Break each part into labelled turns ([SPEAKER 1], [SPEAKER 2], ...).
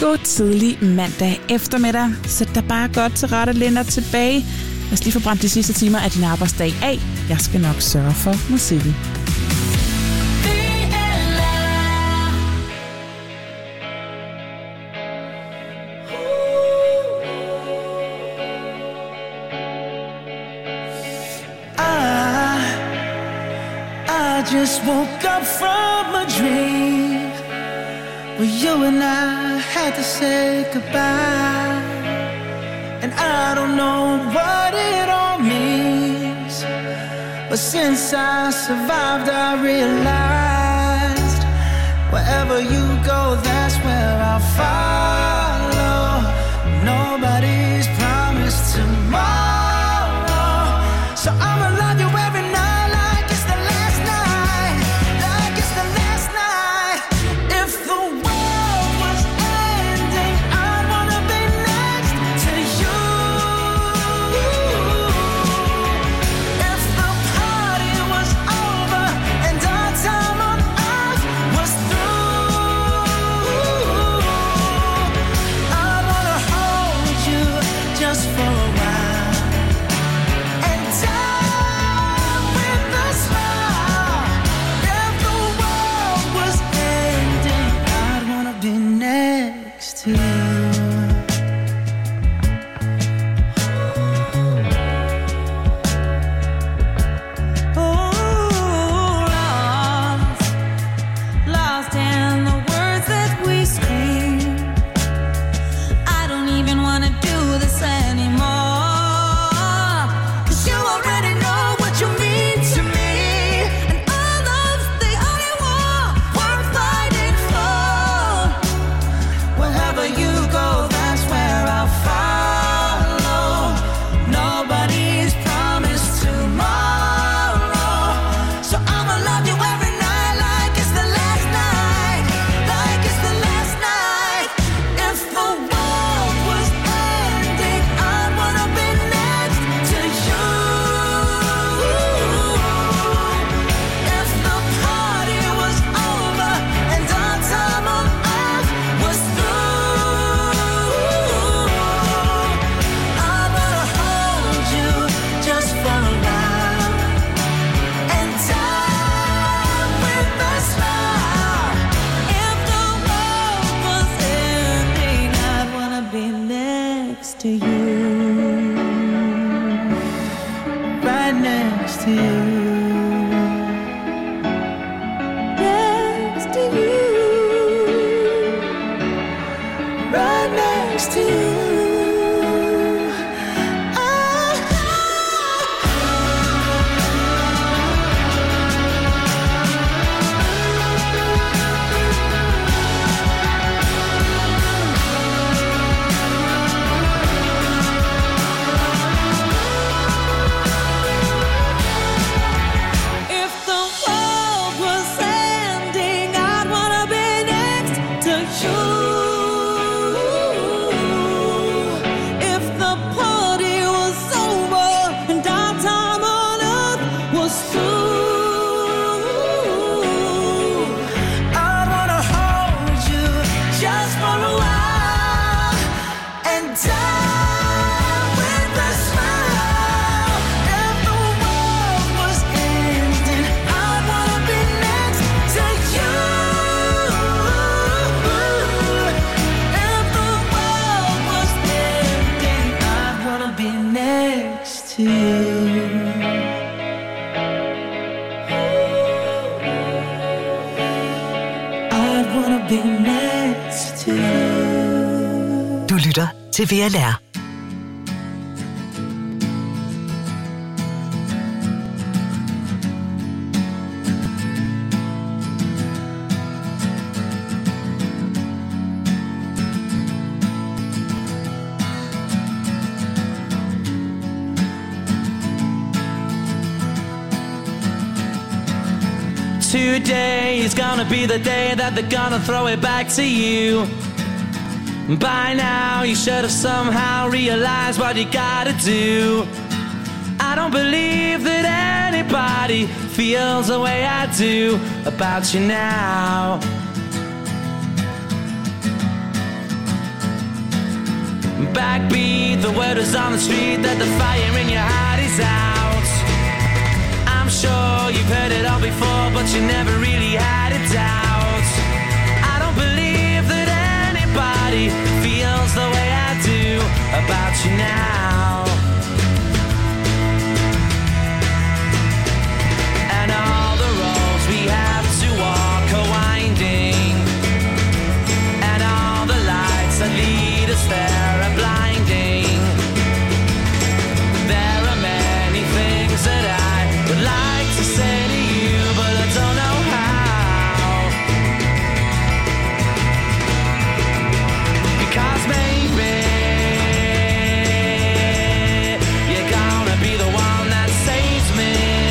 [SPEAKER 1] God tidlig mandag eftermiddag. Sæt dig bare godt til rette, læn dig tilbage. Lad os lige få brændt de sidste timer af din arbejdsdag af. Jeg skal nok sørge for musikken.
[SPEAKER 2] I just woke up from a dream where you and I had to say goodbye. And I don't know what it all means, but since I survived I realized wherever you go, that's where I'll follow. Nobody's promised tomorrow, so I'ma love you every night.
[SPEAKER 3] Du lytter til VLR.
[SPEAKER 4] Today is gonna be the day that they're gonna throw it back to you. By now you should have somehow realized what you gotta do. I don't believe that anybody feels the way I do about you now. backbeat, the word is on the street that the fire in your heart is out. I'm sure you've heard it all before, but you never really had a doubt. I don't believe that anybody feels the way I do about you now. And all the roads we have to walk are winding, and all the lights that lead us there are blinding. There are many things that I would like to say to you, but I don't know how. Because maybe you're gonna be the one that saves me.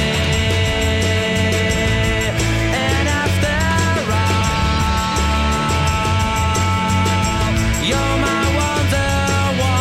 [SPEAKER 4] And after all, you're my Wonderwall.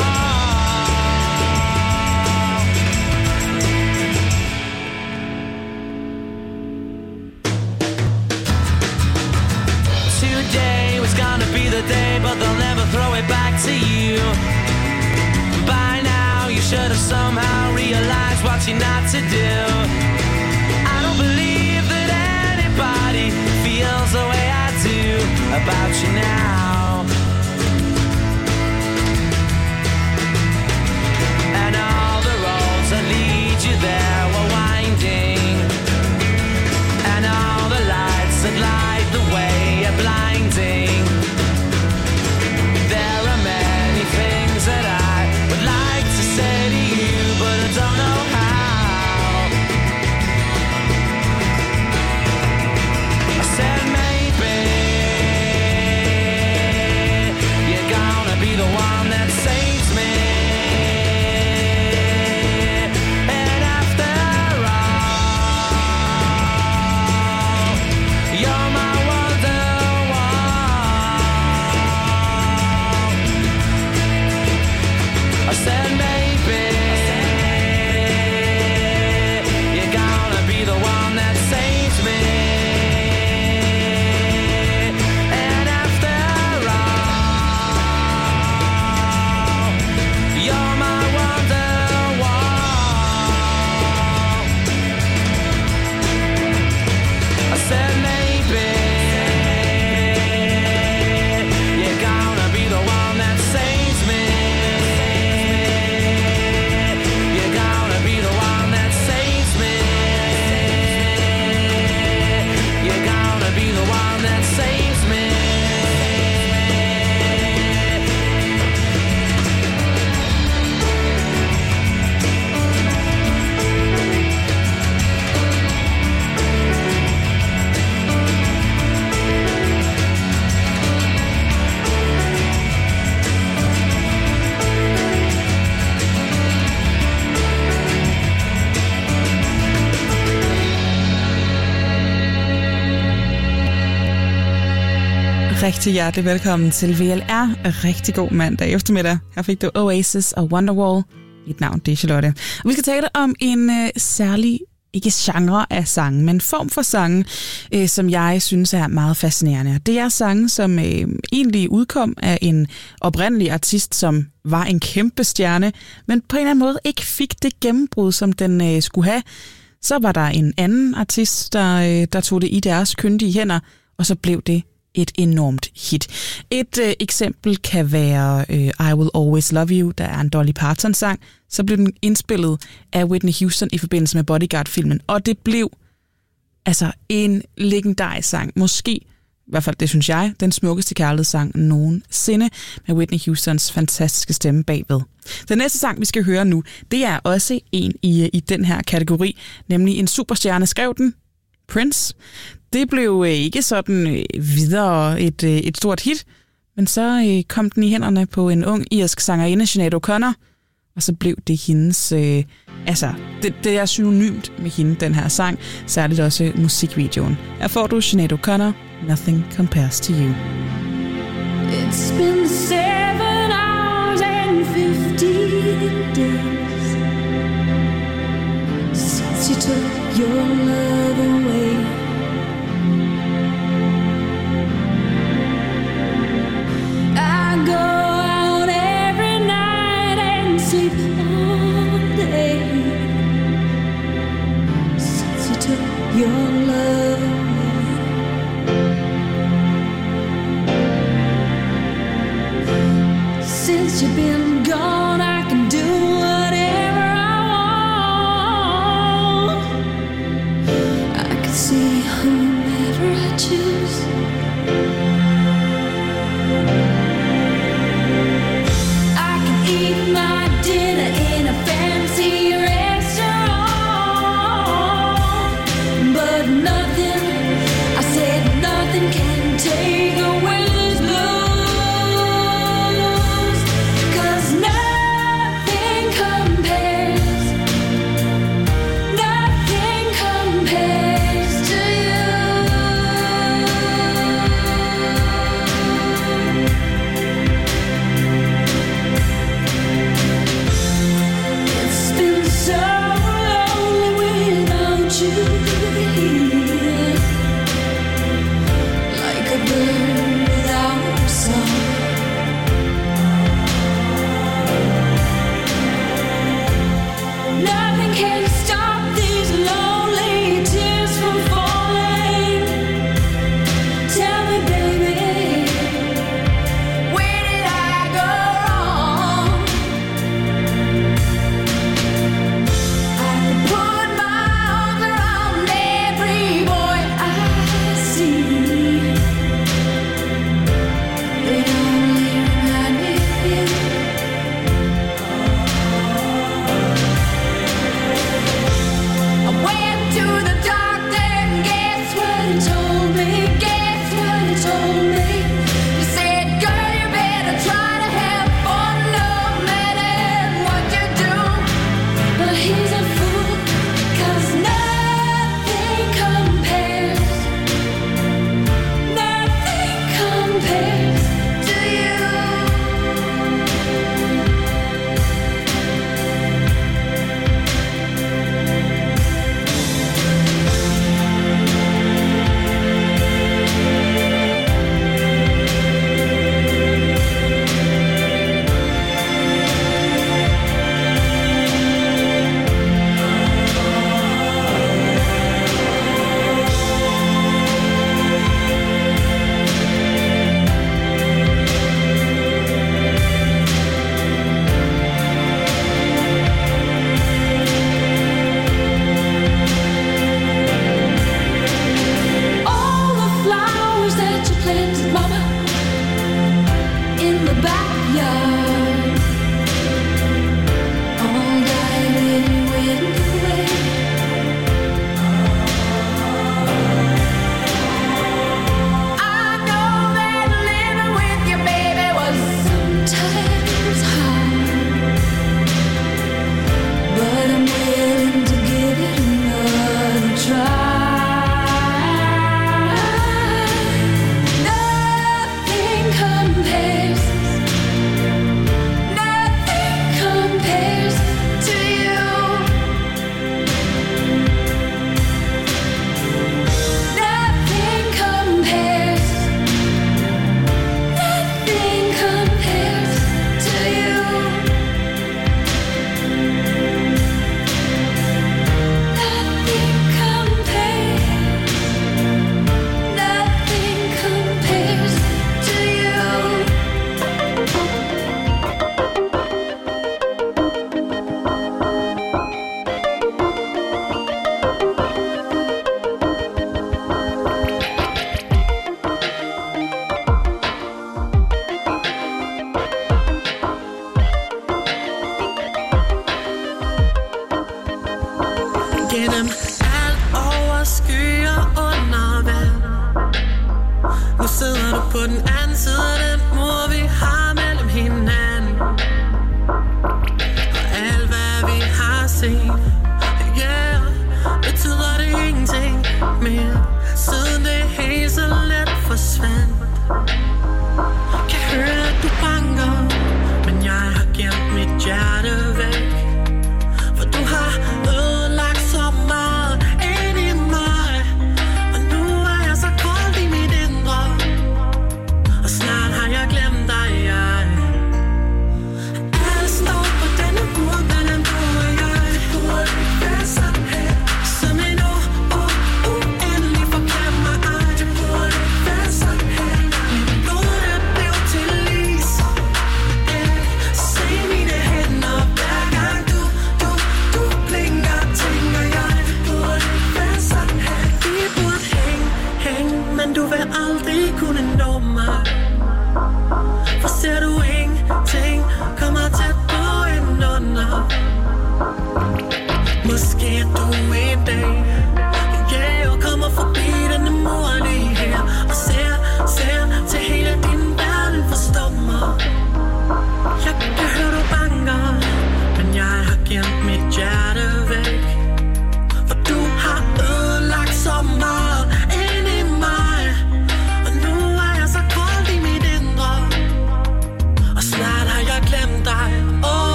[SPEAKER 4] Today was gonna be the day, but they'll never throw it back to you. By now you should have somehow realized what you're not to do. I don't believe that anybody feels the way I do about you now. And all the roads that lead you there were winding, and all the lights that light the way are blinding. There are many things that I would like to say to you, but I don't know how. I said maybe you're gonna be the one that saves me. And after all, you're my Wonderwall. I said maybe you're gonna be the one that saves me. And after all, you're my Wonderwall. I said maybe you're gonna be the one that saves me. You're gonna be the one that saves me. You're gonna be the one that saves me.
[SPEAKER 1] Rigtig hjertelig velkommen til VLR. Rigtig god mandag eftermiddag. Her fik du Oasis og Wonderwall. Mit navn det er Charlotte. Og vi skal tale om en særlig, ikke genre af sange, men form for sange, som jeg synes er meget fascinerende. Det er sange, som egentlig udkom af en oprindelig artist, som var en kæmpe stjerne, men på en eller anden måde ikke fik det gennembrud, som den skulle have. Så var der en anden artist, der tog det i deres kyndige hænder, og så blev det et enormt hit. Et eksempel kan være I Will Always Love You, der er en Dolly Parton-sang. Så blev den indspillet af Whitney Houston i forbindelse med Bodyguard-filmen, og det blev altså en legendarisk sang. Måske, i hvert fald det synes jeg, den smukkeste kærlighedssang nogensinde, med Whitney Houstons fantastiske stemme bagved. Den næste sang, vi skal høre nu, det er også en i den her kategori, nemlig en superstjerne skrev den, Prince. Det blev ikke sådan videre et stort hit, men så kom den i hænderne på en ung irsk sangerinde, Sinead O'Connor, og så blev det hendes... det er synonymt med hende, den her sang, særligt også musikvideoen. Her får du Sinead O'Connor, Nothing Compares to You.
[SPEAKER 5] It's been 7 hours and 15 days since you took your love away. I go out every night since you've been gone, I can do whatever I want. I can see whomever I choose. I can eat my dinner in a fancy restaurant, but nothing, I said nothing can take away these blues, 'cause nothing compares to you. It's been so lonely without you here, like a bird without a song. Nothing can stop these lonely tears from falling. Tell me, baby, where did I go wrong? I can put my arms around every boy I see. They only remind me of you. I went to the doctor and guess what he told me? Guess what he told me? He said, girl, you better try to have fun no matter what you do. But he's a fool, 'cause nothing compares to you. All the flowers that you planted, mama, in the backyard, all died when you went away. I know that living with your baby was sometimes hard, but I'm willing to give it another try. Nothing compares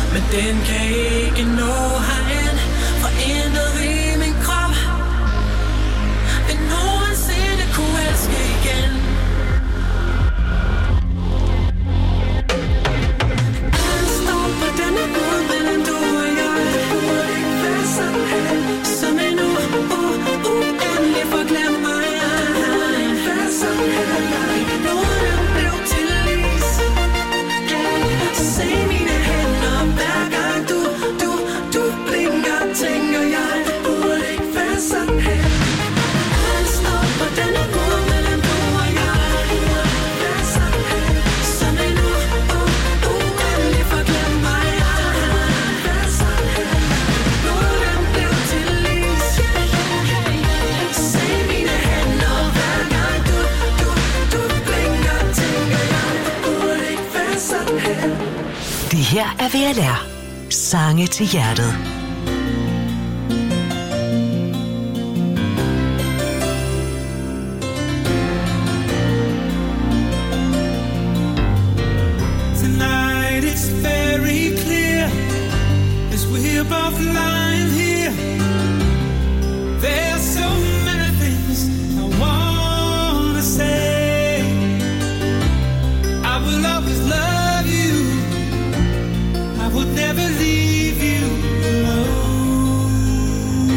[SPEAKER 2] men den kan ikke nå herind. For intet i min krop vil nogensinde kunne elske igen. Alt står på denne måde mellem du og jeg. Det burde ikke være sådan her. Som en uendelig forglemmer jeg. Være sådan her. Nåden blev til is. Se mine hænder hver gang du blinker, tænker jeg. Det burde ikke være sådan her. Alt står på denne måde mellem du og jeg. Det burde ikke være sådan her. Som en uendelig forglemmer jeg. Være sådan her. Nåden blev til is. Se mine hænder hver gang du blinker, tænker jeg. Det burde ikke være sådan her.
[SPEAKER 3] Det her er VLR. Sange til hjertet.
[SPEAKER 2] Tonight it's very clear as we're both lying here. There's so many things I wanna say. I will always love you. I would never leave you alone.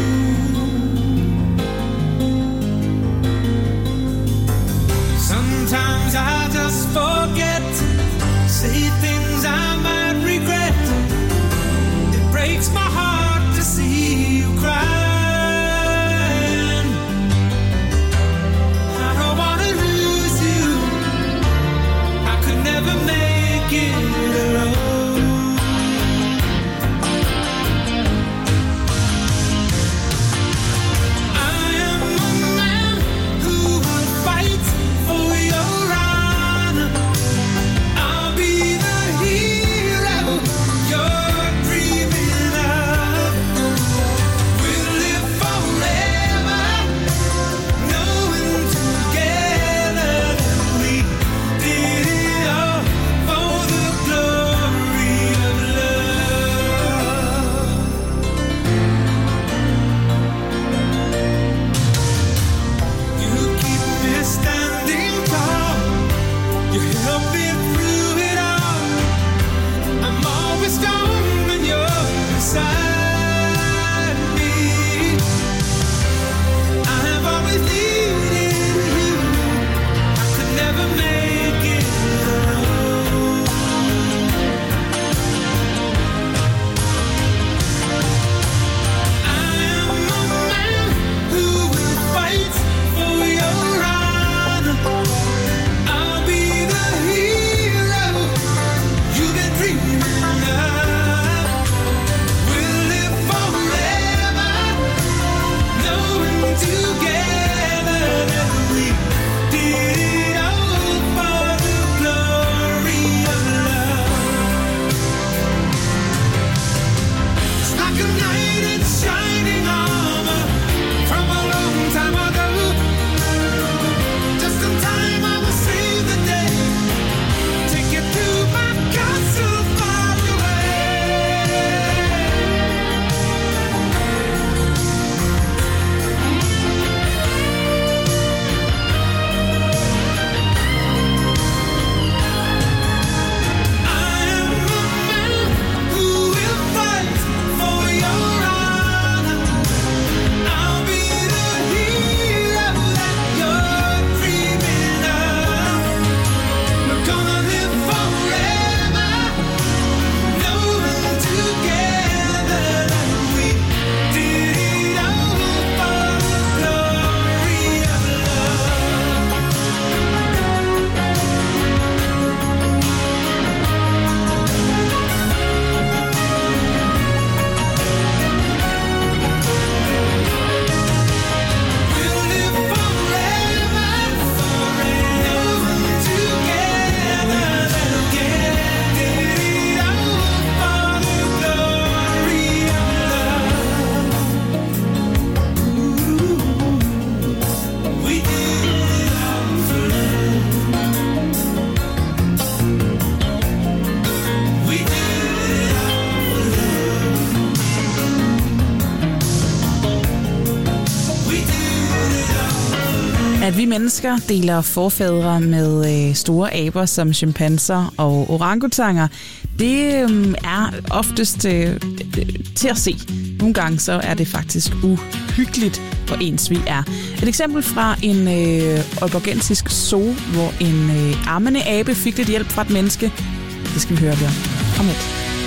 [SPEAKER 2] Sometimes I just forget, say things I might regret. It breaks my heart to see you cry.
[SPEAKER 1] At vi mennesker deler forfædre med store aber som chimpanser og orangutanger, det er oftest til at se. Nogle gange så er det faktisk uhyggeligt, hvor ens vi er. Et eksempel fra en aalborgensisk zoo, hvor en ammende abe fik lidt hjælp fra et menneske. Det skal vi høre om. Kom med.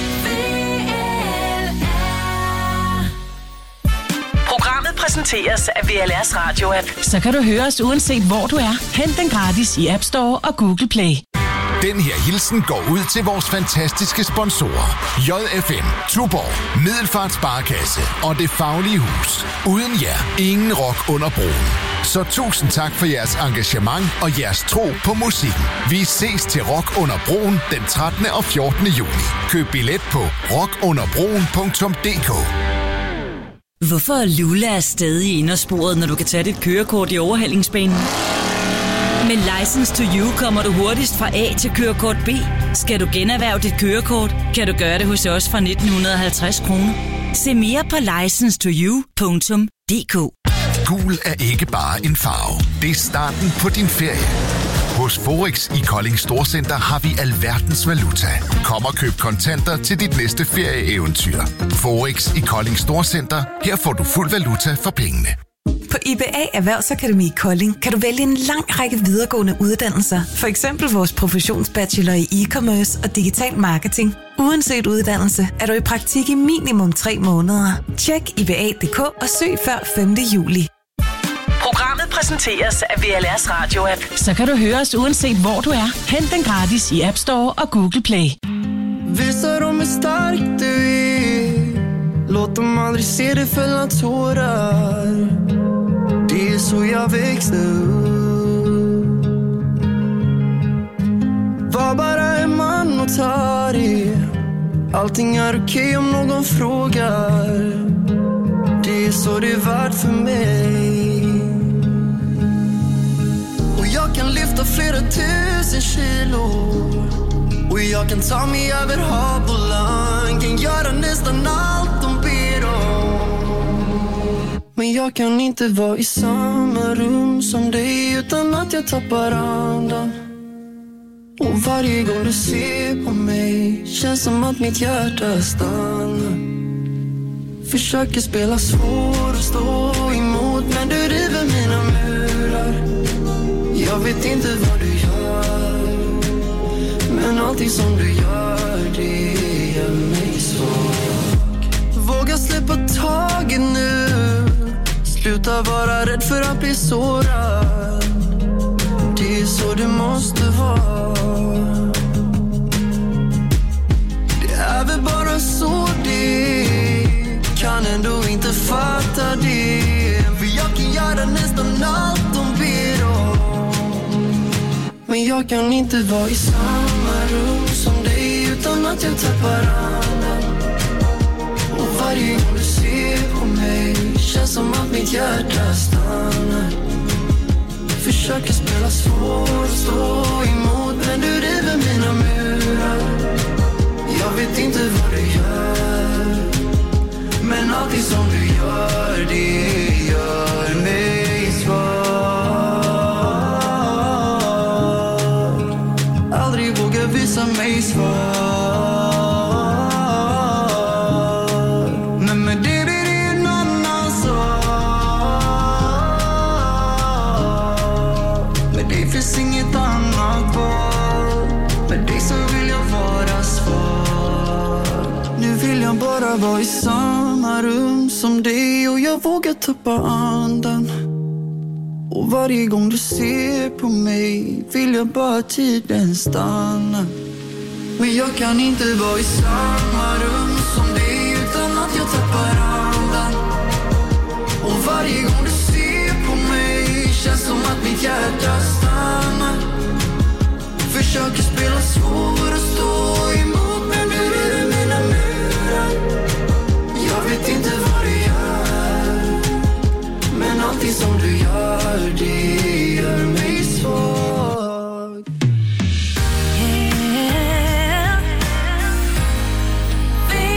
[SPEAKER 3] Programmet præsenteres af VLR's radio-app.
[SPEAKER 6] Så kan du høre os uanset hvor du er. Hent den gratis i App Store og Google Play.
[SPEAKER 7] Den her hilsen går ud til vores fantastiske sponsorer. JFM, Tuborg, Middelfart Sparekasse og Det Faglige Hus. Uden jer, ingen rock under broen. Så tusind tak for jeres engagement og jeres tro på musikken. Vi ses til Rock under broen den 13. og 14. juni. Køb billet på rockunderbroen.dk.
[SPEAKER 8] Hvorfor er Lula stadig i indersporet, når du kan tage dit kørekort i overhalingsbanen? Med License to You kommer du hurtigst fra A til kørekort B. Skal du generhverve dit kørekort, kan du gøre det hos os fra 1950 kroner. Se mere på license2you.dk.
[SPEAKER 7] Gul er ikke bare en farve. Det er starten på din ferie. Hos Forex i Kolding Storcenter har vi alverdens valuta. Kom og køb kontanter til dit næste ferieeventyr. Forex i Kolding Storcenter. Her får du fuld valuta for pengene.
[SPEAKER 9] På IBA Erhvervsakademi Kolding kan du vælge en lang række videregående uddannelser. For eksempel vores professionsbachelor i e-commerce og digital marketing. Uanset uddannelse er du i praktik i minimum 3 måneder. Tjek IBA.dk og søg før 5. juli.
[SPEAKER 3] Programmet præsenteres af VLR's radio-app.
[SPEAKER 6] Så kan du høre os uanset hvor du er. Hent den gratis i App Store og Google Play.
[SPEAKER 2] Visa dem hur stark du är. Låt dem aldrig se dig fälla tårar. Det är så jag växte upp. Var bara en man och ta det. Allting är okej om någon frågar. Det är så det är värt för mig. Och jag kan lyfta flera 1000 kilo. Och jag kan ta mig över hav och land. Kan göra nästan allt de ber om. Men jag kan inte vara i samma rum som dig utan att jag tappar andan. Och varje gång du ser på mig känns som att mitt hjärta stannar. Försöker spela svår och stå emot, men du river mina murar. Jag vet inte vad du gör, men allting som du gör, det gör mig svag. Våga släppa taget nu. Sluta vara rädd för att bli sårad. Det är så det måste vara. Det är väl bara så det kan ändå inte fatta det. För jag kan göra nästan allt de ber om. Men jag kan inte vara i samma rum som dig utan att jag tappar andan. Och varje gång du ser på mig känns som att mitt hjärta stannar. Försöker spela svår och stå emot, men du river mina murar. Jag vet inte vad du gör, men allting som du gör, det gör mig svag. Aldrig våga visa mig svag. Men med det blir det en annan sak. Med det finns inget annat val. Med dig så vill jag vara svag. Nu vill jag bara vara i samma rum som dig och jag vågar tappa andan. Och varje gång du ser på mig vill jag bara tiden stanna. Men jag kan inte vara i samma rum som dig utan att jag tappar andan. Och varje gång du ser på mig känns som att mitt hjärta stannar. Försöker spela svår och stå emot, men nu är det mina murar. Jag vet inte vad du gör, men allting som du gör, det gör mig svag.
[SPEAKER 5] Vi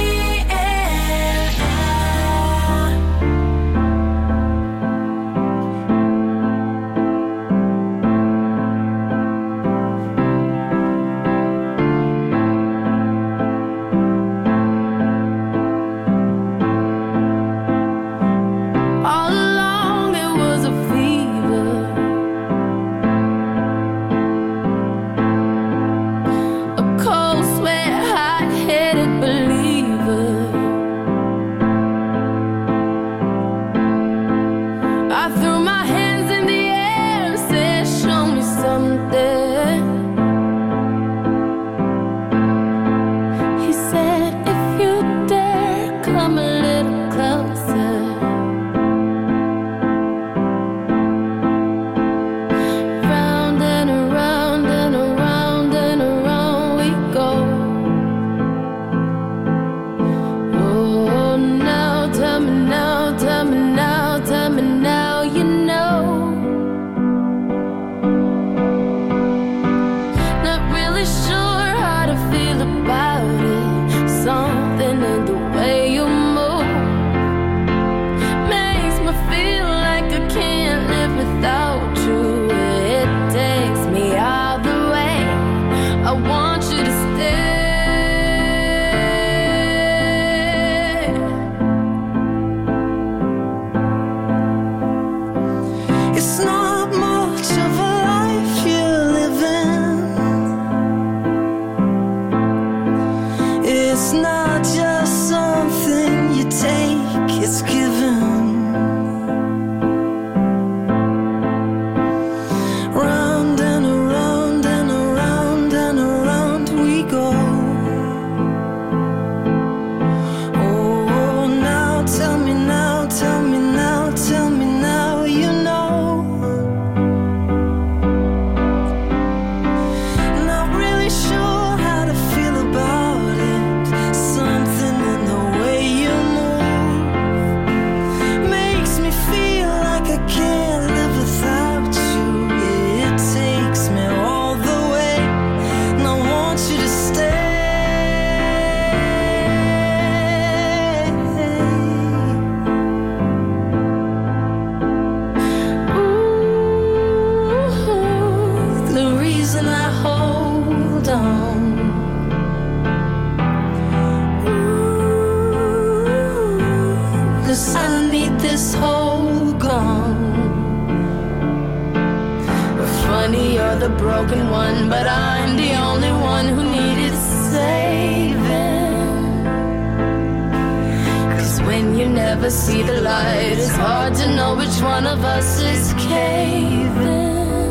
[SPEAKER 5] 'cause I need this hole gone. Funny, you're the broken one, but I'm the only one who needed saving. 'Cause when you never see the light, it's hard to know which one of us is caving.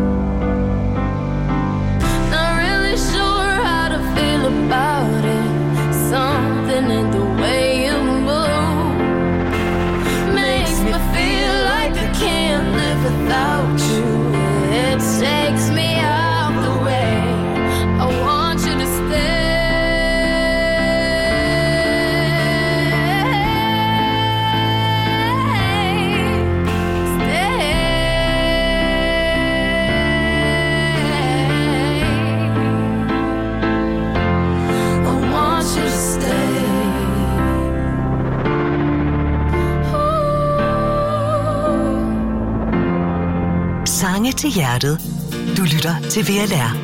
[SPEAKER 5] Not really sure how to feel about it. Something in the way you move makes me feel like I can't live without you. It takes me out the way. I want you to stay. I want you to stay.
[SPEAKER 3] Sange til hjertet. Du lytter til VLR.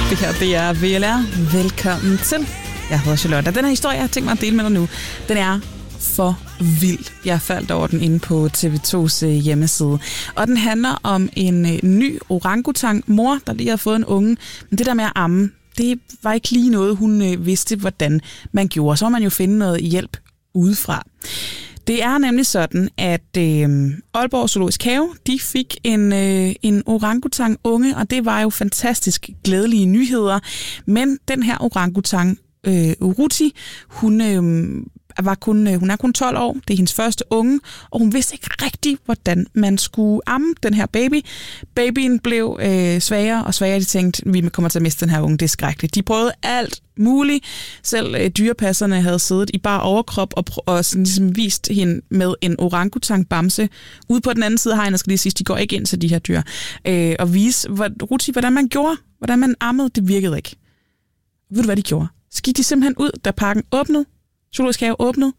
[SPEAKER 1] Det her, det er VLR. Velkommen til. Jeg hedder Charlotte. Den her historie, jeg har tænkt mig at dele med dig nu, den er for vild. Jeg faldt over den inde på TV2's hjemmeside. Og den handler om en ny orangutang mor, der lige har fået en unge. Men det der med at amme, det var ikke lige noget, hun vidste, hvordan man gjorde. Så må man jo finde noget hjælp udefra. Det er nemlig sådan, at Aalborg Zoologisk Have, de fik en orangutang unge, og det var jo fantastisk glædelige nyheder. Men den her orangutang, Uruti, hun er kun 12 år, det er hendes første unge, og hun vidste ikke rigtigt, hvordan man skulle amme den her baby. Babyen blev svagere og svagere, de tænkte, vi kommer til at miste den her unge, det er skrækkeligt. De prøvede alt muligt, selv dyrepasserne havde siddet i bare overkrop og sådan ligesom vist hende med en orangutang-bamse. Ude på den anden side har jeg skal lige sige, de går ikke ind til de her dyr, og vise Ruti, hvordan man gjorde, hvordan man ammede, det virkede ikke. Ved du, hvad de gjorde? Så gik de simpelthen ud, da parken åbnede, Zoologisk Have åbnede,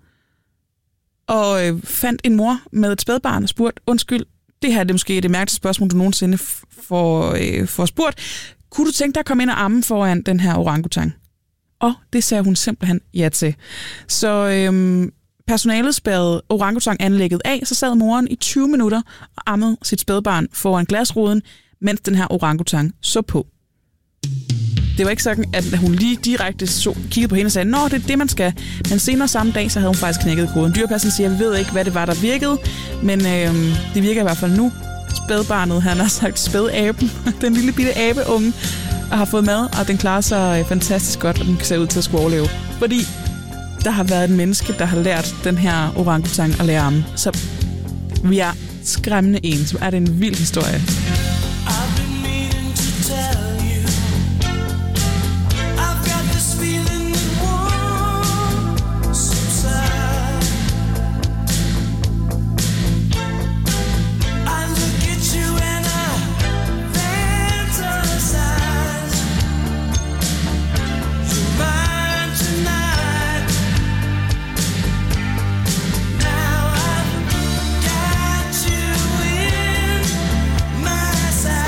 [SPEAKER 1] og fandt en mor med et spædbarn og spurgte, undskyld, det her er det måske det mærkeligste spørgsmål, du nogensinde får spurgt. Kunne du tænke dig at komme ind og amme foran den her orangutang? Og det sagde hun simpelthen ja til. Så personalet spærrede orangutanganlægget af, så sad moren i 20 minutter og ammede sit spædbarn foran glasruden, mens den her orangutang så på. Det var ikke sådan, at hun lige direkte kiggede på hende og sagde, nå, det er det, man skal. Men senere samme dag, så havde hun faktisk knækket koden. Dyrepassen siger, vi ved ikke, hvad det var, der virkede, men det virker i hvert fald nu. Spædbarnet, han har sagt spædaben, den lille bitte abeunge, og har fået mad, og den klarer sig fantastisk godt, og den ser ud til at skulle overleve. Fordi der har været et menneske, der har lært den her orangutang at lære amme. Så vi er skræmmende ens. Er det en vild historie?
[SPEAKER 2] Side.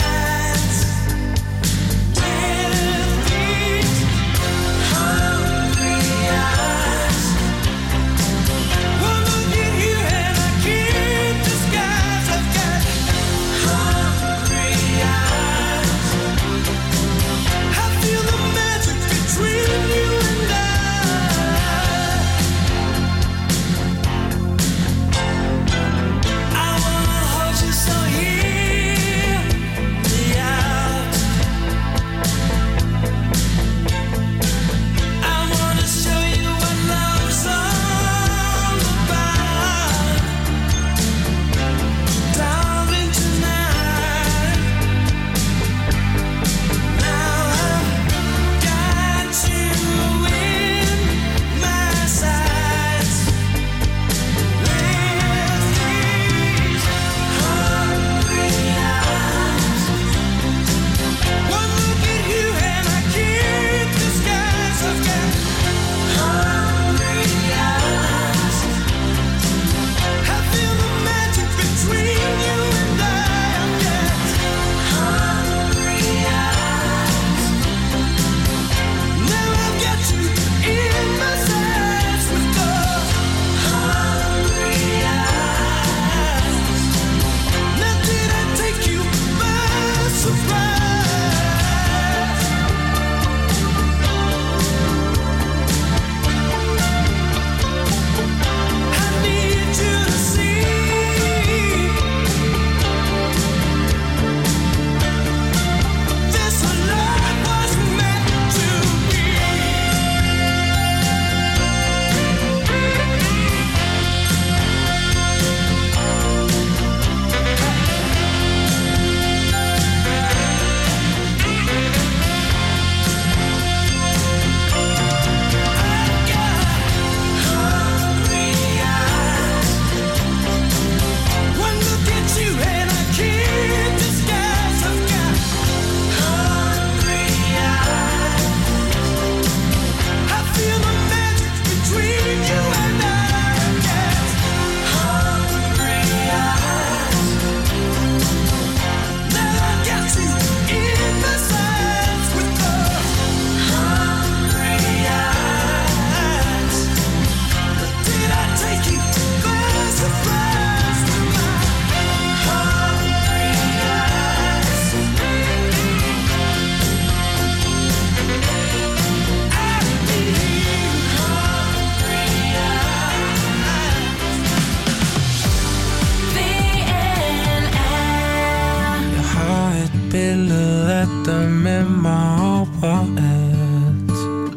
[SPEAKER 10] billede af dig med mig overalt.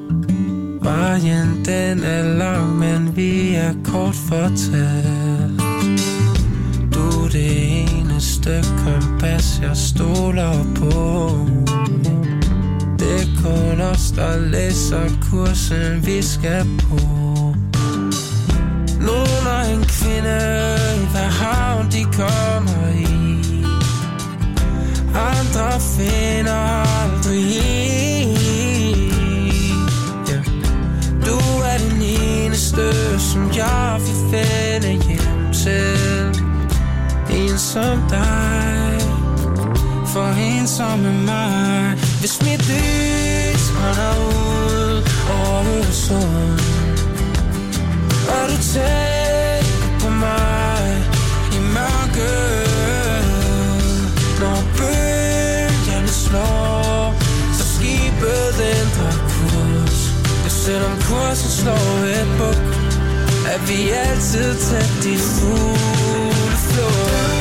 [SPEAKER 10] Vejen den er lang, men vi er kort fortalt. Du er det eneste kompas, jeg stoler på. Det er kun os, der læser kursen, vi skal på. Nogen er en kvinde, hvad havn de kommer i. Andre finder aldrig en. Yeah. Du er den eneste, som jeg vil finde hjem til. En som dig, for en som er mig. Hvis mit lys brænder ud over Øresund, og du tænker på mig i mørket, når bølgerne slår, så skibet ændrer kurs. Ja, selvom kursen slår et buk, er vi altid tæt i fugle flor.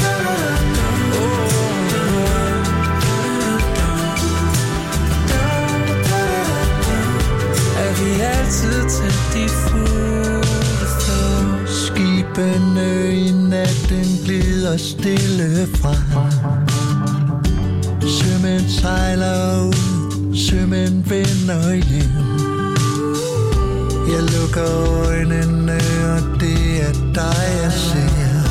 [SPEAKER 10] Vi altid tæt i fugleflod.
[SPEAKER 11] Skibene i natten glider stille fra. Sømænd sejler ud, sømænd vender hjem. Jeg lukker øjnene, og det er dig, jeg ser.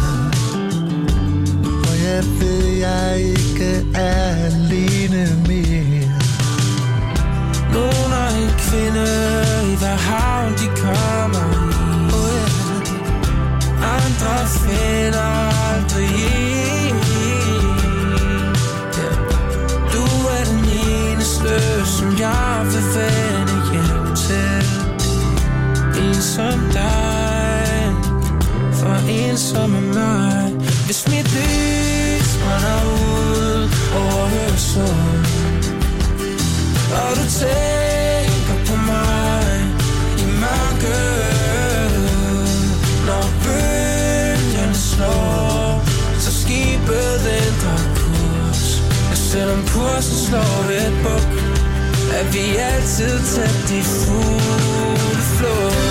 [SPEAKER 11] Og jeg ved, jeg ikke er alene mere.
[SPEAKER 10] Nogen er en kvinde, i hver havn de kommer i. Oh yeah. Andre finder aldrig en. Yeah. Du er den eneste, som jeg vil vende hjem til. En som dig, for en som er mig. Hvis mit lys brænder ud over Øresund, og du tænker på mig i mørket, når bølgerne slår, så skibet ændrer kurs. Ja, selvom kursen slår et buk, er vi altid tæt i fugleflod.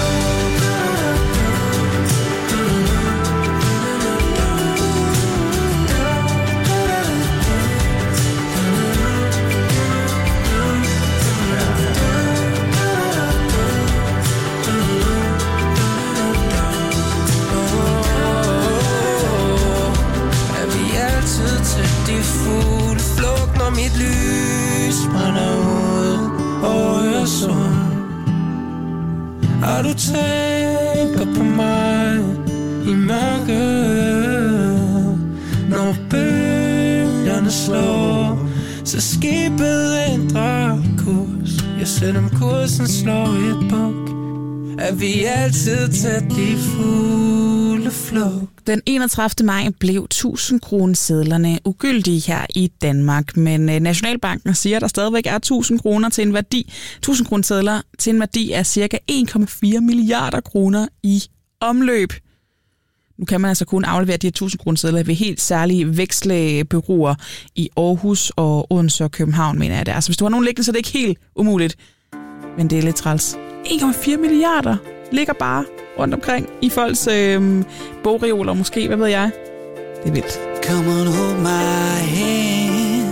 [SPEAKER 10] Når mit lys brænder ud over Øresund, og du tænker på mig i mørket, når bølgerne slår, så skibet ændrer kurs. Ja, selvom kursen slår et buk, er vi altid tæt i fugleflug.
[SPEAKER 1] Den 31. maj blev 1000-kronesedlerne ugyldige her i Danmark, men Nationalbanken siger, at der stadigvæk er 1000 kroner til en værdi. 1000 kronesedler til en værdi af ca. 1,4 milliarder kroner i omløb. Nu kan man altså kun aflevere de her 1000 kronesedler ved helt særlige vekslebureauer i Aarhus og Odense og København, mener jeg det. Altså hvis du har nogen liggende, så er det ikke helt umuligt, men det er lidt træls. 1,4 milliarder ligger bare rundt omkring i folks bogreoler måske, hvad ved jeg. Det er vildt.
[SPEAKER 2] Come on, hold my hand.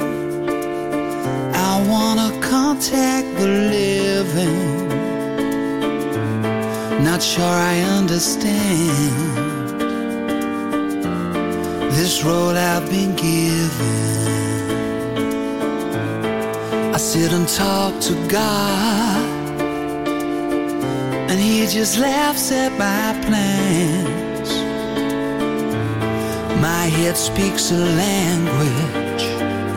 [SPEAKER 2] I wanna contact the living. Not sure I understand this role I've been given. I sit and talk to God, and he just laughs at my plans. My head speaks a language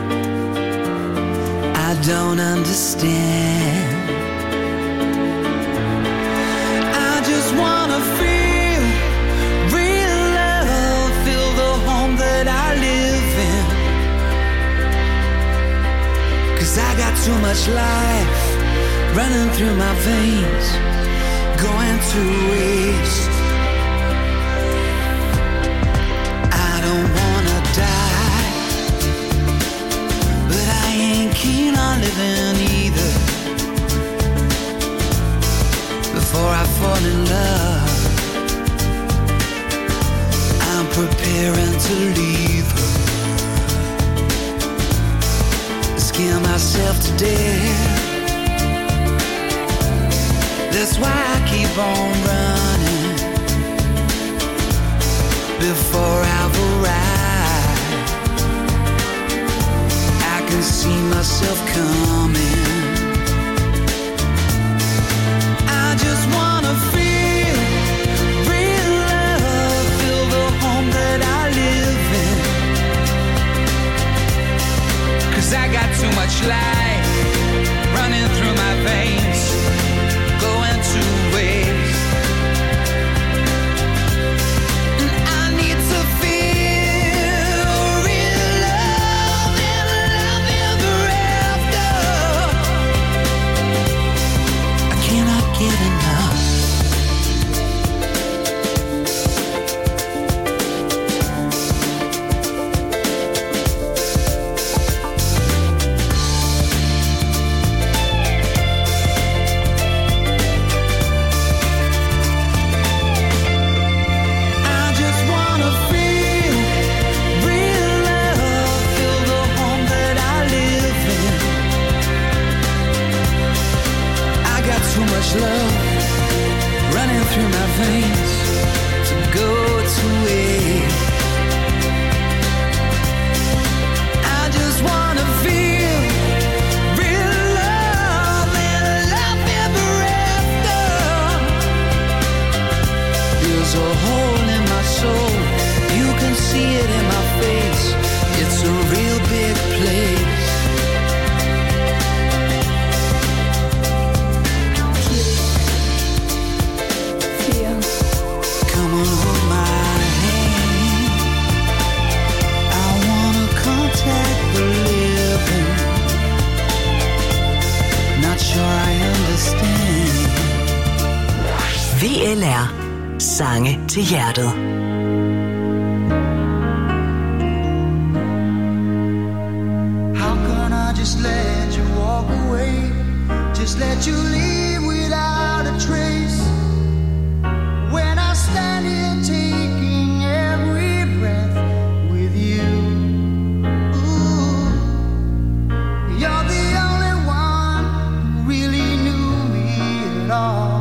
[SPEAKER 2] I don't understand. I just wanna feel real love, feel the home that I live in. 'Cause I got too much life running through my veins, going to waste. I don't wanna die fall in love. I'm preparing to leave her, scare myself to death. That's why I keep on running before I've arrived. I can see myself coming. I just wanna feel real love, feel the home that I live in. 'Cause I got too much life running through my veins, going to waste. And I need to feel real love and love ever after. I cannot get enough. Love running through my veins to go to waste. I just wanna feel real love and love ever after. There's a hole in my soul, you can see it in my face. It's a real big place.
[SPEAKER 3] VLR. Sange til hjertet.
[SPEAKER 2] How can I just let you walk away? Just let you leave without a trace. When I stand here taking every breath with you. Ooh, you're the only one who really knew me at all.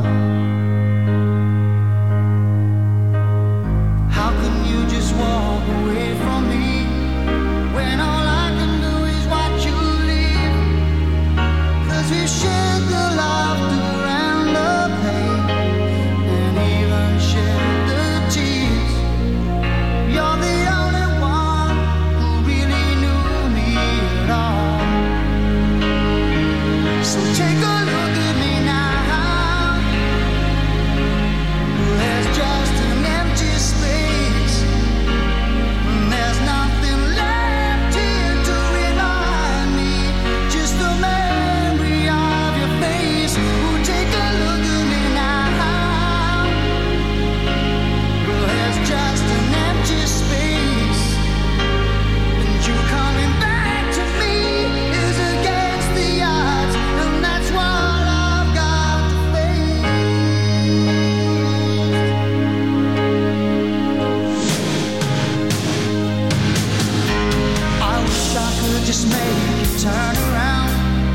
[SPEAKER 2] Walk away from me when all I can do is watch you leave. 'Cause we shared the laughter and the pain, and even shared the tears. You're the only one who really knew me at all. So take a look at me now. There's just an empty space. There's nothing left here to remind me, just the memory of your face. Ooh, take a look at me now. Well, there's just an empty space, and you coming back to me is against the odds, and that's what I've got to face. I wish I could just make you turn around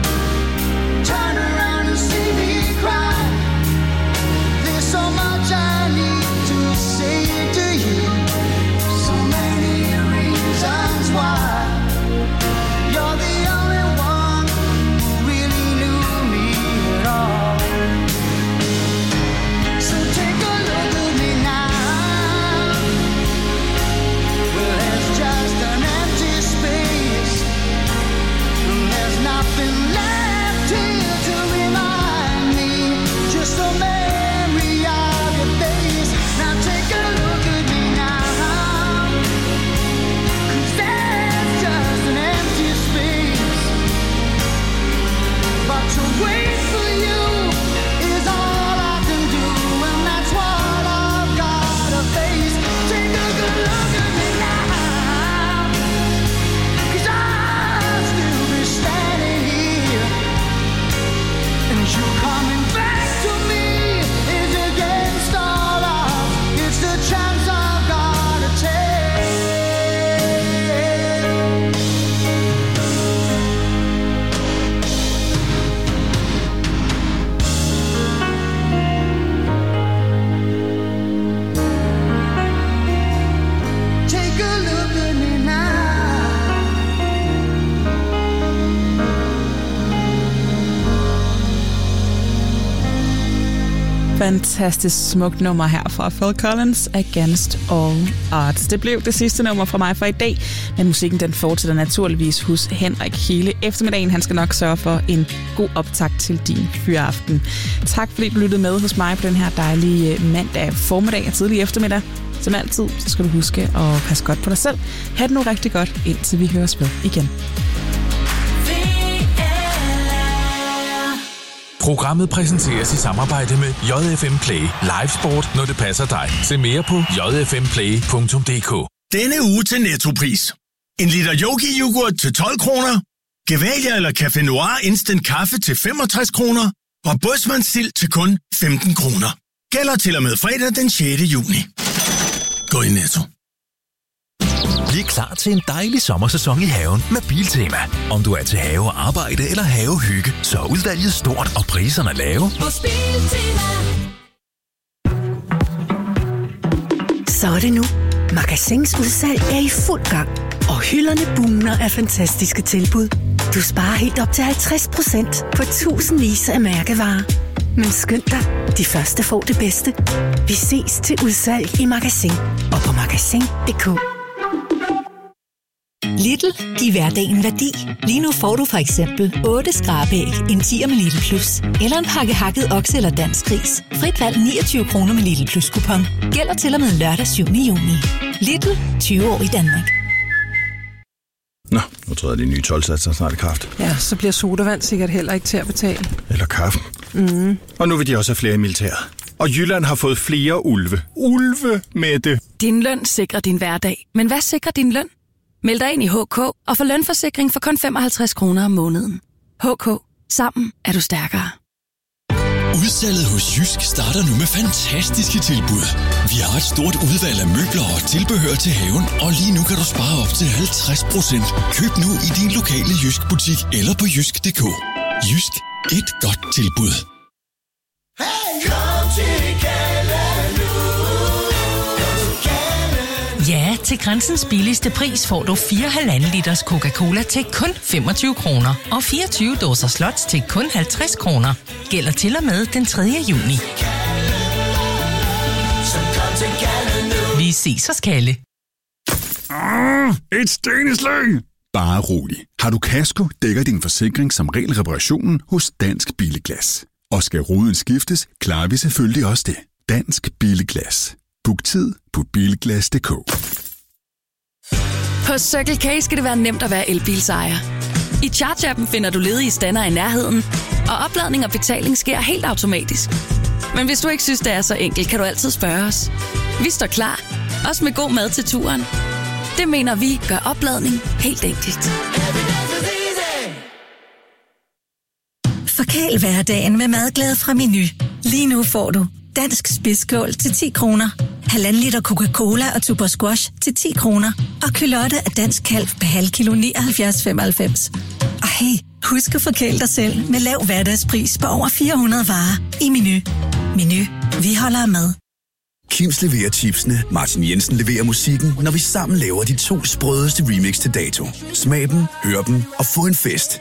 [SPEAKER 2] and see me cry. There's so much I need to say to you, so many reasons why. You're the only one who really knew me at all. So take a look at me now. Well, there's just an empty space, and there's
[SPEAKER 1] fantastisk smukt nummer her fra Phil Collins, Against All Odds. Det blev det sidste nummer fra mig for i dag, men musikken den fortsætter naturligvis hos Henrik hele eftermiddagen. Han skal nok sørge for en god optakt til din fyraften. Tak fordi du lyttede med hos mig på den her dejlige mandag formiddag og tidlig eftermiddag. Som altid, så skal du huske at passe godt på dig selv. Ha' det nu rigtig godt, indtil vi høres ved igen.
[SPEAKER 12] Programmet præsenteres i samarbejde med JFM Play. Live sport, når det passer dig. Se mere på jfmplay.dk.
[SPEAKER 13] Denne uge til Nettopris. En liter Yogi-yoghurt til 12 kroner. Gevalia eller Café Noir Instant Kaffe til 65 kroner. Og Bosman Sild til kun 15 kroner. Gælder til og med fredag den 6. juni. Gå i Netto.
[SPEAKER 14] Bliv klar til en dejlig sommersæson i haven med Biltema. Om du er til have og arbejde eller havehygge, så er udvalget stort og priserne lave.
[SPEAKER 3] Så er det nu. Magasins udsalg er i fuld gang. Og hylderne bugner af fantastiske tilbud. Du sparer helt op til 50% på tusindvis af mærkevarer. Men skynd dig, de første får det bedste. Vi ses til udsalg i Magasin og på magasin.dk.
[SPEAKER 15] Lidl, giv hverdagen værdi. Lige nu får du for eksempel 8 skrabæg, en 10 med Lidl Plus, eller en pakke hakket okse eller dansk gris. Frit valg 29 kroner med Lidl Plus kupon. Gælder til og med lørdag 7. juni. Lidl, 20 år i Danmark.
[SPEAKER 16] Nå, nu træder de nye 12-satser snart i kraft.
[SPEAKER 17] Ja, så bliver sodavand sikkert heller ikke til at betale.
[SPEAKER 16] Eller kaffe. Og nu vil de også have flere i militæret. Og Jylland har fået flere ulve. Ulve med det.
[SPEAKER 6] Din løn sikrer din hverdag. Men hvad sikrer din løn? Meld dig ind i HK og få lønforsikring for kun 55 kroner om måneden. HK. Sammen er du stærkere.
[SPEAKER 18] Udsalget hos Jysk starter nu med fantastiske tilbud. Vi har et stort udvalg af møbler og tilbehør til haven, og lige nu kan du spare op til 50%. Køb nu i din lokale Jysk-butik eller på jysk.dk. Jysk. Et godt tilbud.
[SPEAKER 6] Ja, til grænsens billigste pris får du 4,5 liters Coca-Cola til kun 25 kroner. Og 24 dåser slots til kun 50 kroner. Gælder til og med den 3. juni. Vi ses hos Kalle.
[SPEAKER 19] Et steneslag! Bare rolig. Har du kasko, dækker din forsikring som regel reparationen hos Dansk Bilglas. Og skal ruden skiftes, klarer vi selvfølgelig også det. Dansk Bilglas. Book tid på bilglas.dk.
[SPEAKER 6] Hos Circle K skal det være nemt at være elbilsejer. I Charge-appen finder du ledige stander i nærheden, og opladning og betaling sker helt automatisk. Men hvis du ikke synes, det er så enkelt, kan du altid spørge os. Vi står klar, også med god mad til turen. Det mener vi gør opladning helt enkelt.
[SPEAKER 15] Forkæl hverdagen med madglæde fra Meny. Lige nu får du dansk spidskål til 10 kroner, 1,5 liter Coca-Cola og Tuborg Squash til 10 kroner, og kylotte af dansk kalv per halv kilo 79,95. Og hey, husk at forkæle dig selv med lav hverdagspris på over 400 varer i Meny. Meny, vi holder med.
[SPEAKER 20] Kims leverer chipsene, Martin Jensen leverer musikken, når vi sammen laver de 2 sprødeste remix til dato. Smag dem, hør dem og få en fest.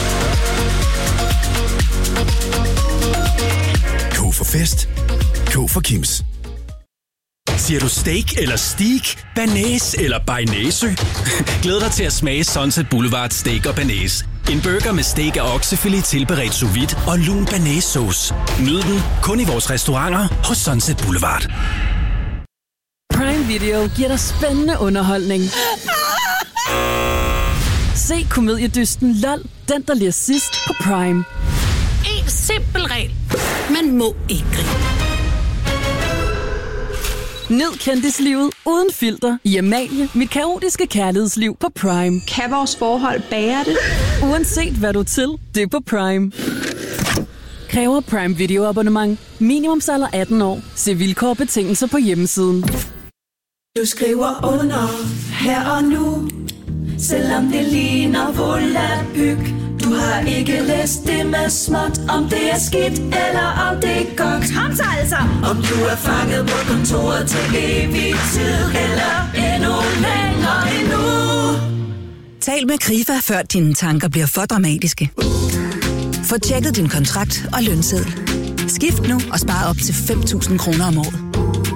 [SPEAKER 20] K for fest. K for Kims.
[SPEAKER 21] Siger du steak eller steak, banæs eller bearnaise? Glæd dig til at smage Sunset Boulevard Steak og Banæs. En burger med steak og oksefilet tilberedt sous vide og lun banæssauce. Nyd den kun i vores restauranter hos Sunset Boulevard.
[SPEAKER 22] Prime Video giver dig spændende underholdning. Se komediedysten LOL, den der ler sidst på Prime.
[SPEAKER 8] En simpel regel. Man må ikke grine.
[SPEAKER 22] Nyd kendislivet uden filter i Amalie, mit kaotiske kærlighedsliv på Prime.
[SPEAKER 23] Kan vores forhold bære det?
[SPEAKER 22] Uanset hvad du er til, det er på Prime. Kræver Prime Video abonnement. Minimumsalder 18 år. Se vilkår og betingelser på hjemmesiden.
[SPEAKER 2] Du skriver under her og nu, selvom det ligner volapyk. Du har ikke læst det med småt, om det er skidt eller om det er godt. Kom så altså! Om du er fanget på kontoret til evig tid, eller endnu længere endnu.
[SPEAKER 3] Tal med Krifa, før dine tanker bliver for dramatiske. Få tjekket din kontrakt og lønseddel. Skift nu og spar op til 5.000 kroner om året.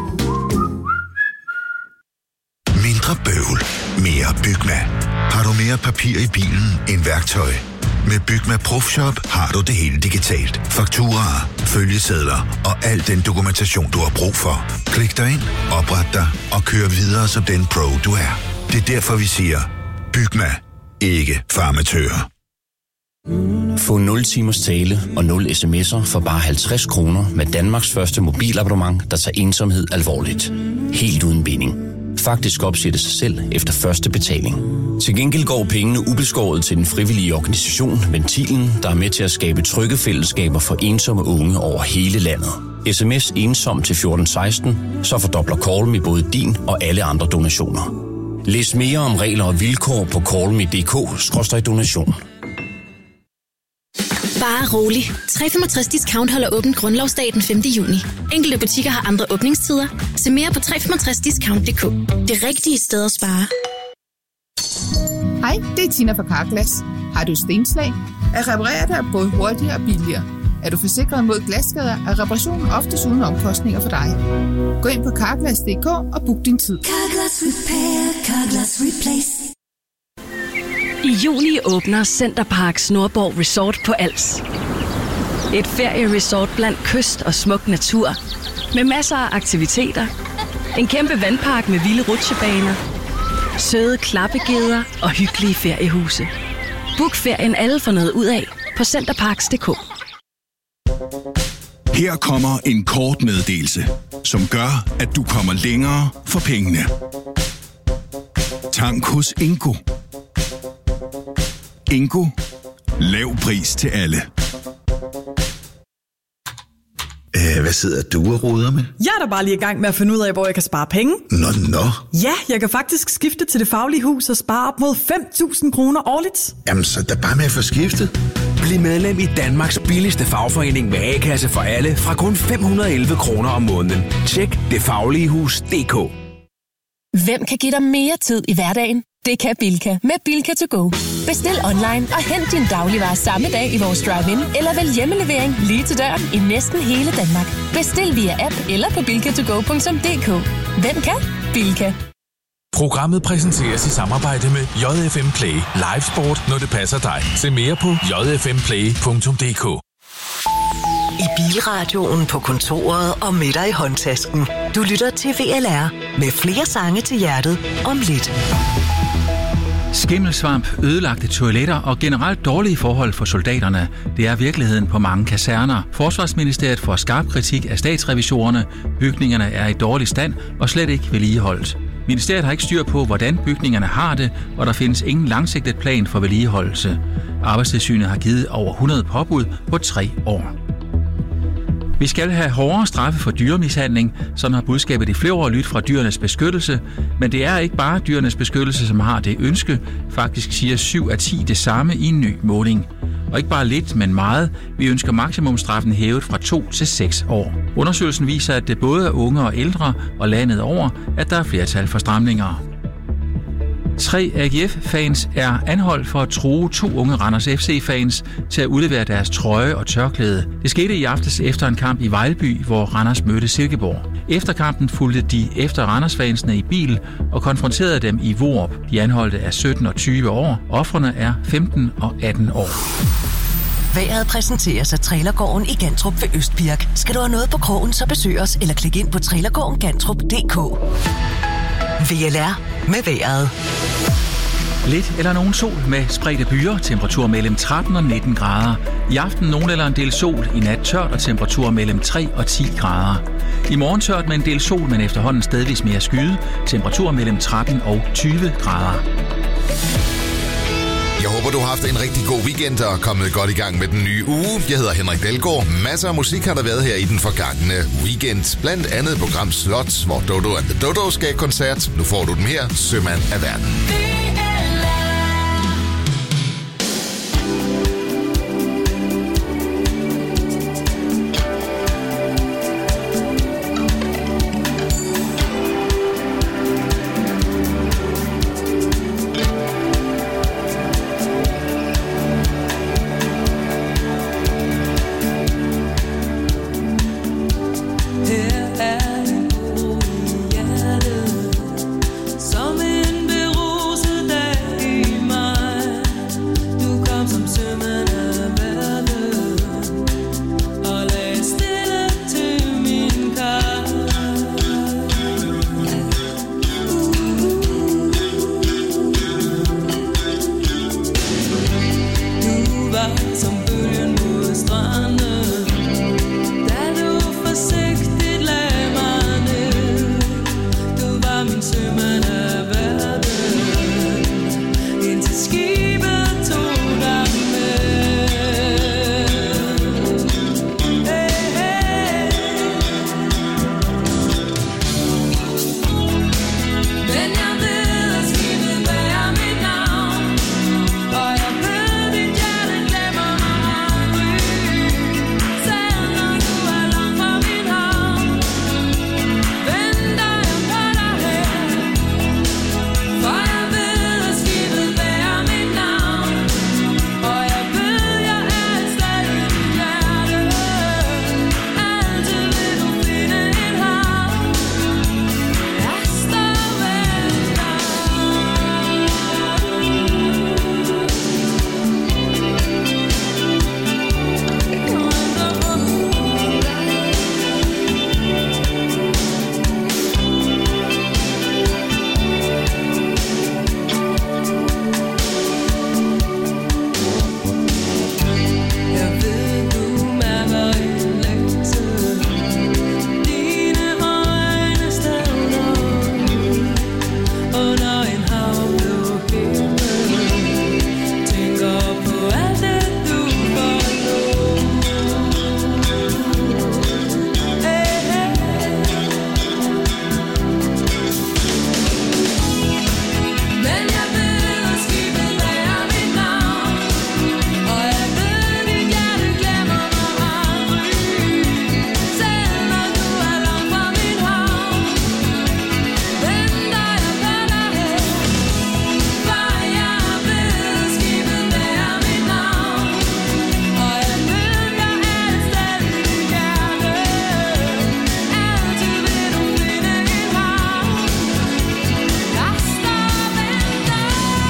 [SPEAKER 4] Mindre bøvl, mere Bygma. Har du mere papir i bilen end værktøj? Med Bygma Profshop har du det hele digitalt. Fakturaer, følgesedler og al den dokumentation, du har brug for. Klik dig ind, opret dig og kør videre som den pro, du er. Det er derfor, vi siger, Bygma, ikke farmatører.
[SPEAKER 7] Få 0 timers tale og 0 sms'er for bare 50 kroner med Danmarks første mobilabonnement, der tager ensomhed alvorligt. Helt uden binding. Faktisk opsætte sig selv efter første betaling. Til gengæld går pengene ubeskåret til den frivillige organisation Ventilen, der er med til at skabe trygge fællesskaber for ensomme unge over hele landet. SMS ensom til 1416, så fordobler Call Me både din og alle andre donationer. Læs mere om regler og vilkår på callme.dk/donation.
[SPEAKER 9] Bare rolig. 365 Discount holder åbent grundlovsdag den 5. juni. Enkelte butikker har andre åbningstider. Se mere på 365discount.dk. Det rigtige sted at spare.
[SPEAKER 24] Hej, det er Tina fra Carglass. Har du stenslag? At reparere det er både hurtigere og billigere. Er du forsikret mod glasskader, er reparationen oftest uden omkostninger for dig. Gå ind på Carglass.dk og book din tid.
[SPEAKER 3] Carglass Repair, Carglass Replace.
[SPEAKER 22] I juli åbner Centerparks Nordborg Resort på Als. Et ferieresort blandt kyst og smuk natur. Med masser af aktiviteter. En kæmpe vandpark med vilde rutsjebaner. Søde klappegeder og hyggelige feriehuse. Book ferien alle får noget ud af på centerparks.dk.
[SPEAKER 20] Her kommer en kort meddelelse, som gør, at du kommer længere for pengene. Tank hos Ingo. Ingo. Lav pris til alle.
[SPEAKER 4] Hvad sidder du og roder med?
[SPEAKER 25] Jeg er da bare lige i gang med at finde ud af, hvor jeg kan spare penge.
[SPEAKER 4] Nå.
[SPEAKER 25] Ja, jeg kan faktisk skifte til Det Faglige Hus og spare op mod 5.000 kroner årligt.
[SPEAKER 4] Jamen, så da bare med at få skiftet.
[SPEAKER 26] Bliv medlem i Danmarks billigste fagforening med A-kasse for alle fra kun 511 kroner om måneden. Tjek detfagligehus.dk.
[SPEAKER 27] Hvem kan give dig mere tid i hverdagen? Det kan Bilka med Bilka to go. Bestil online og hent din dagligvarer samme dag i vores drive-in, eller vælg hjemmelevering lige til døren i næsten hele Danmark. Bestil via app eller på bilkatogo.dk. Hvem kan? Bilka.
[SPEAKER 12] Programmet præsenteres i samarbejde med JFM Play. Live sport, når det passer dig. Se mere på jfmplay.dk.
[SPEAKER 28] I bilradioen, på kontoret og med dig i håndtasken. Du lytter til VLR med flere sange til hjertet om lidt.
[SPEAKER 29] Skimmelsvamp, ødelagte toiletter og generelt dårlige forhold for soldaterne. Det er virkeligheden på mange kaserner. Forsvarsministeriet får skarp kritik af statsrevisorerne. Bygningerne er i dårlig stand og slet ikke vedligeholdt. Ministeriet har ikke styr på, hvordan bygningerne har det, og der findes ingen langsigtet plan for vedligeholdelse. Arbejdstilsynet har givet over 100 påbud på 3 år. Vi skal have hårdere straffe for dyremishandling, sådan har budskabet i flere år lyttet fra Dyrenes Beskyttelse. Men det er ikke bare Dyrenes Beskyttelse, som har det ønske. Faktisk siger 7 af 10 det samme i en ny måling. Og ikke bare lidt, men meget. Vi ønsker maksimumstraffen hævet fra 2 til 6 år. Undersøgelsen viser, at det både er unge og ældre og landet over, at der er flertal for stramninger. 3 AGF-fans er anholdt for at true 2 unge Randers FC-fans til at udlevere deres trøje og tørklæde. Det skete i aftes efter en kamp i Vejlby, hvor Randers mødte Silkeborg. Efter kampen fulgte de efter Randers-fansene i bil og konfronterede dem i Vorup. De anholdte er 17 og 20 år. Ofrene er 15 og 18 år.
[SPEAKER 28] Vejret præsenteres af Trailergården i Gantrup ved Østbirk. Skal du have noget på krogen, så besøg os eller klik ind på trailergårdengantrup.dk. VLR med vejret.
[SPEAKER 29] Lidt eller nogen sol med spredte byer, temperatur mellem 13 og 19 grader. I aften nogen eller en del sol, i nat tørt og temperatur mellem 3 og 10 grader. I morgen tørt med en del sol, men efterhånden stedvis mere skyde, temperatur mellem 13 og 20 grader.
[SPEAKER 30] Jeg håber, du har haft en rigtig god weekend og er kommet godt i gang med den nye uge. Jeg hedder Henrik Dalgaard. Masser af musik har der været her i den forgangne weekend. Blandt andet program Slots, hvor Dodo and the Dodos gav koncert. Nu får du dem her, Sømand af verden.
[SPEAKER 2] var som bølgen mod stranden, da du forsigtigt lagde mig ned. Du var min sømand af verden, indtil skibet tog dig med. Men jeg ved, at skibet bærer mit navn, og jeg ved, dit hjerte glemmer mig aldrig. Selv når du er langt fra min havn, venter jeg på dig her. For jeg ved, at skibet bærer mit navn, og jeg ved, jeg er et sted i dit hjerte. Altid vil du finde en havn. Jeg står ved dig. Jeg ved, du mærker en længsel. Dine øjne stævner under en havblå himmel. Tænker på alt det, du forlod. Men jeg ved, at skibet bærer mit navn, og jeg ved, dit hjerte glemmer mig aldrig. Selv når du er langt fra min havn, venter jeg på dig her. For jeg ved, at skibet bærer mit navn, og jeg ved, jeg er et sted i dit hjerte. Altid vil du finde en havn. Jeg står ved dig.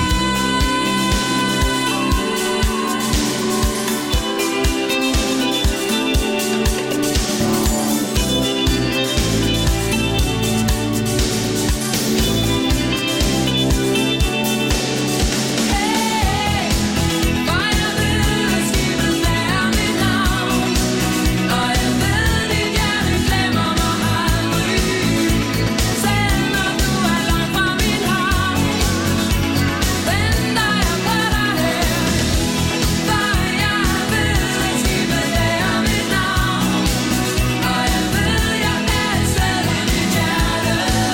[SPEAKER 2] For jeg ved, at skibet bærer mit navn, og jeg ved, dit hjerte glemmer mig aldrig. Selv når du er langt fra min havn, venter jeg på dig her. For jeg ved, at skibet bærer mit navn, og jeg ved, jeg er et sted i dit hjerte.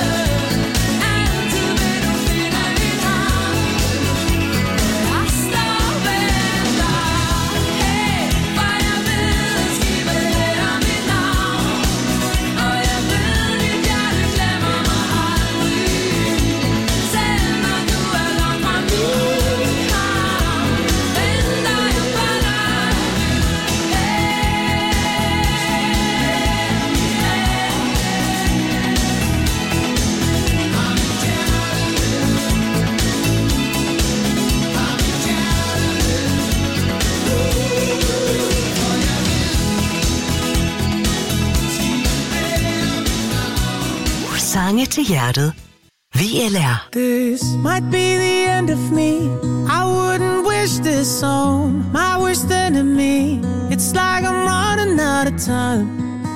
[SPEAKER 2] Altid vil du finde min havn. Jeg står ved dig. For jeg ved, at skibet bærer mit navn, og jeg ved, dit hjerte glemmer mig aldrig. Selv når du er langt fra min havn, venter jeg på dig.
[SPEAKER 28] Sange til hjertet. VLR.
[SPEAKER 2] This might be the end of me. I wouldn't wish this on my worst enemy. It's like I'm running out of time.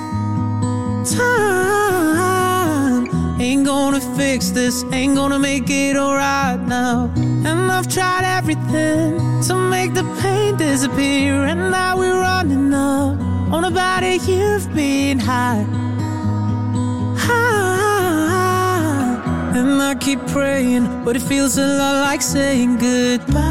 [SPEAKER 2] Ain't gonna fix this, ain't gonna make it alright now. And I've tried everything to make the pain disappear. And now we're running up on about a year of being high. And I keep praying, but it feels a lot like saying goodbye.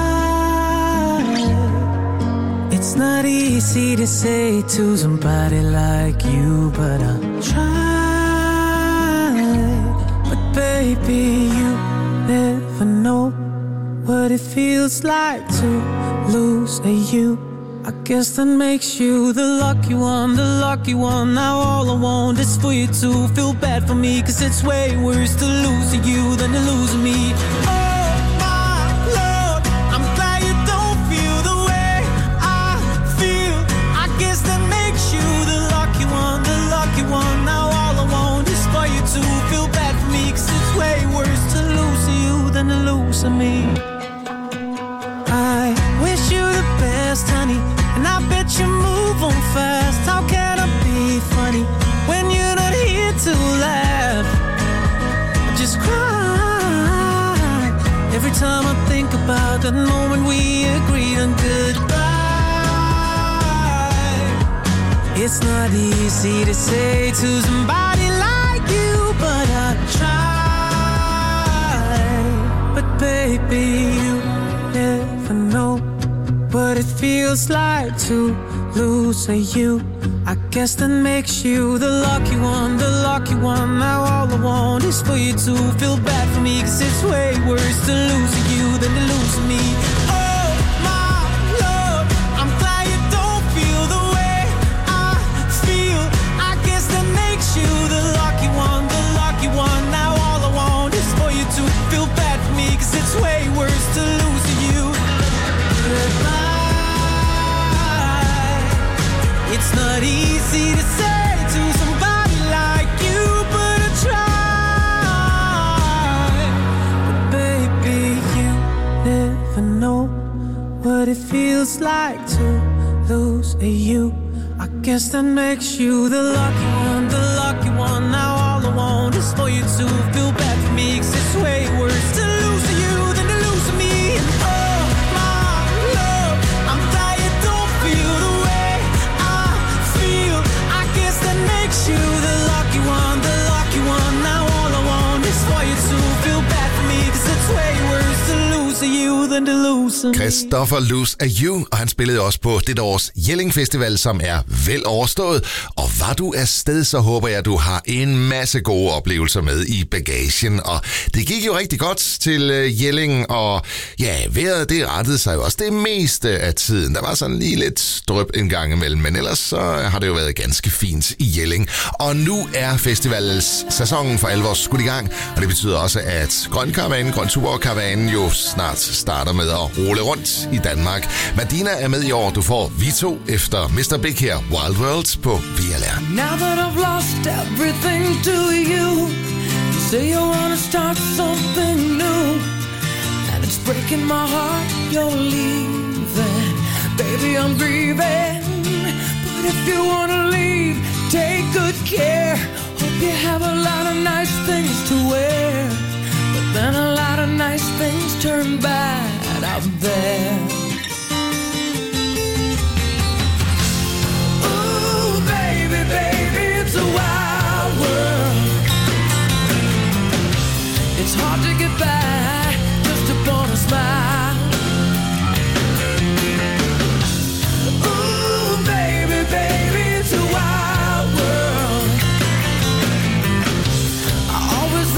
[SPEAKER 2] It's not easy to say to somebody like you, but I'll try. But baby, you never know what it feels like to lose a you. I guess that makes you the lucky one, the lucky one. Now all I want is for you to feel bad for me, 'cause it's way worse to lose you than to lose me. Oh my Lord, I'm glad you don't feel the way I feel. I guess that makes you the lucky one, the lucky one. Now all I want is for you to feel bad for me, 'cause it's way worse to lose you than to lose me. I wish you the best. fast. How can I be funny when you're not here to laugh? I just cry every time I think about the moment we agreed on goodbye. It's not easy to say to somebody like you, but I try. But baby, you never know what it feels like to lose you. I guess that makes you the lucky one, the lucky one. Now all I want is for you to feel bad for me, 'cause it's way worse to lose you than to lose me. Oh my love, I'm glad you don't feel the way I feel. I guess that makes you the lucky one, the lucky one. Now all I want is for you to feel bad for me, 'cause it's way worse to lose you. Goodbye. It's not easy to say to somebody like you, but I try. But baby, you never know what it feels like to lose you. I guess that makes you the lucky one, the lucky one. Now all I want is for you to feel bad for me, 'cause it's way worse to lose you than to lose me. And oh my love, I'm glad you don't feel the way I feel. I guess that makes you the lucky one, the lucky one. Now all I want is for you to feel bad for me, 'cause it's way worse to lose you than to lose me.
[SPEAKER 30] Christoffer Lose A You, og han spillede også på dette års Jelling Festival, som er vel overstået. Og var du afsted, så håber jeg, at du har en masse gode oplevelser med i bagagen. Og det gik jo rigtig godt til Jelling, og ja, vejret det rettede sig jo også det meste af tiden. Der var sådan lige lidt dryp en gang imellem, men ellers så har det jo været ganske fint i Jelling. Og nu er festivalssæsonen for alvor skudt i gang, og det betyder også, at Grøn Tuborg-karavanen jo snart starter med at rulle rundt i Danmark. Madina er med i år. Du får Vito efter Mr. Big her, Wild World på VLR.
[SPEAKER 2] Now that I've lost everything to you, you say you wanna start something new, and it's breaking my heart you're leaving. Baby, I'm grieving, but if you wanna leave, take good care. Hope you have a lot of nice things to wear, but then a lot of nice things turn bad out there.